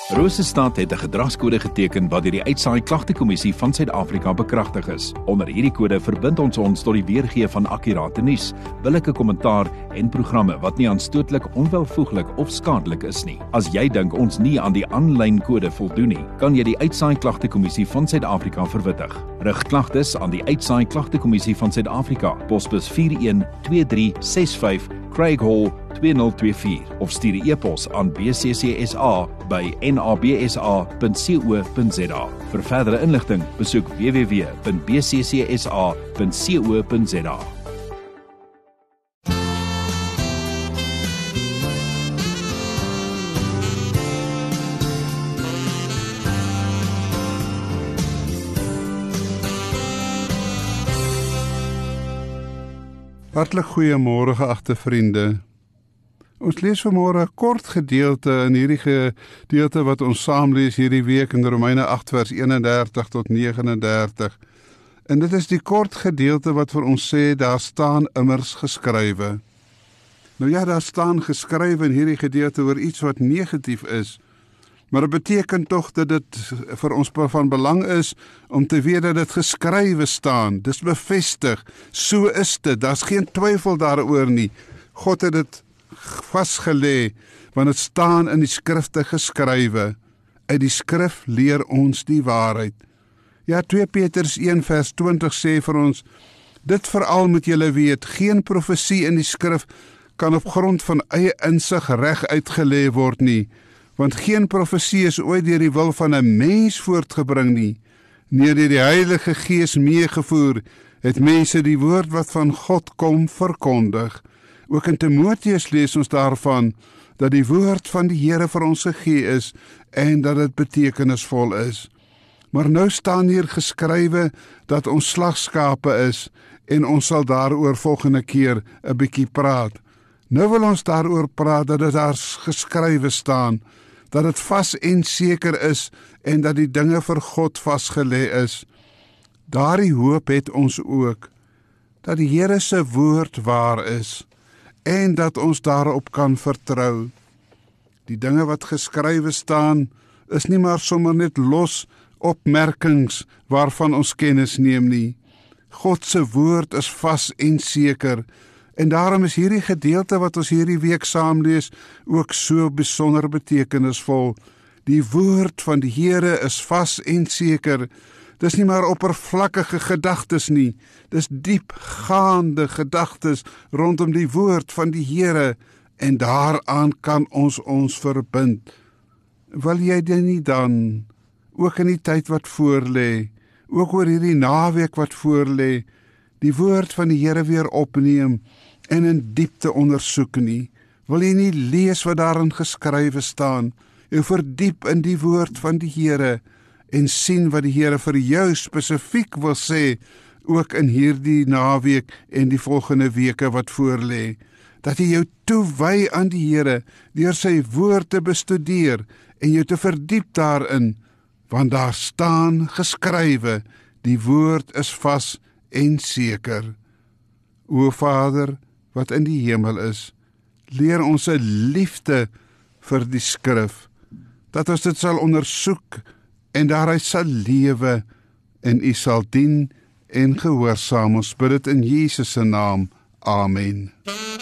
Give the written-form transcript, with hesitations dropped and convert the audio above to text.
Rosestad het 'n gedragskode geteken wat deur die Uitsaai Klagtekommissie van Suid-Afrika bekragtig is. Onder hierdie kode verbind ons tot die weergee van akkurate nuus, billike kommentaar en programme wat nie aanstootlik, onwelvoeglik of skadelik is nie. As jy dink ons nie aan die aanlyn kode voldoen nie, kan jy die Uitsaai Klagtekommissie van Suid-Afrika verwittig. Rig klagtes aan die Uitsaai Klagtekommissie van Suid-Afrika, posbus 412365, Craig Hall 2024 of stuur 'n e-pos aan bccsa@nabsa.co.za. Vir verdere inligting, besoek www.bccsa.co.za. Hartlik goeiemôre geagte vriende. Ons lees vanmôre 'n kort gedeelte in hierdie gedeelte wat ons saam lees hierdie week in Romeine 8 vers 31 tot 39. En dit is die kort gedeelte wat vir ons sê daar staan immers geskrywe. Nou ja, daar staan geskrywe in hierdie gedeelte oor iets wat negatief is. Maar dit beteken tog dat dit vir ons van belang is om te weet dat dit geskrywe staan. Dis bevestig. So is dit. Daar's geen twyfel daaroor nie. God het dit vasgelê, want dit staan in die skrifte geskrywe. Uit die skrif leer ons die waarheid. Ja, 2 Petrus 1 vers 20 sê vir ons, dit veral moet julle weet, geen profesie in die skrif kan op grond van eie insig reg uitgelê word nie, want geen profesie is ooit deur die wil van 'n mens voortgebring nie. Nee, deur die Heilige Gees meegevoer, het mense die woord wat van God kom verkondig. Ook in Timoteus lees ons daarvan, dat die woord van die Here vir ons gegee is, en dat dit betekenisvol is. Maar nou staan hier geskrywe, dat ons slagskape is, en ons sal daaroor volgende keer 'n bietjie praat. Nou wil ons daaroor praat, dat dit daar geskrywe staan, dat dit vas en seker is, en dat die dinge vir God vasgelê is. Daardie hoop het ons ook, dat die Here se woord waar is, en dat ons daarop kan vertrou. Die dinge wat geskrywe staan, is nie maar sommer net los opmerkings waarvan ons kennis neem nie. God se woord is vas en seker, en daarom is hierdie gedeelte wat ons hierdie week saam lees, ook so besonder betekenisvol. Die woord van die Here is vas en seker. Dis nie maar oppervlakkige gedagtes nie, dis diepgaande gedagtes rondom die woord van die Here, en daaraan kan ons verbind. Wil jy dit nie dan, ook in die tyd wat voorlê, ook oor hierdie naweek wat voorlê, die woord van die Here weer opneem en in diepte ondersoek nie? Wil jy nie lees wat daarin geskrywe staan, en verdiep in die woord van die Here, en sien wat die Here vir jou spesifiek wil sê, ook in hierdie naweek en die volgende weke wat voorlê, dat jy jou toewy aan die Here, deur sy woord te bestudeer, en jou te verdiep daarin, want daar staan geskrywe, die woord is vas en seker. O Vader, wat in die hemel is, leer ons 'n liefde vir die skrif, dat ons dit sal ondersoek, en daaruit sal lewe, en U sal dien en gehoorsaam. Ons bid dit in Jesus se naam. Amen.